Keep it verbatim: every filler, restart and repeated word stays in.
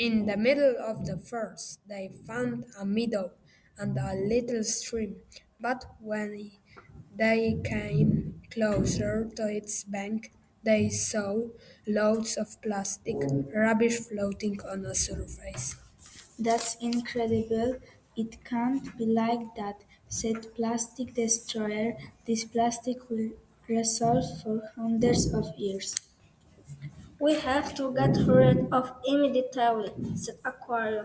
In the middle of the forest, they found a meadow and a little stream, but when they came closer to its bank, they saw loads of plastic rubbish floating on the surface. That's incredible. It can't be like that, said Plastic Destroyer. This plastic will resolve for hundreds of years. We have to get rid of immediately, said Aquarium.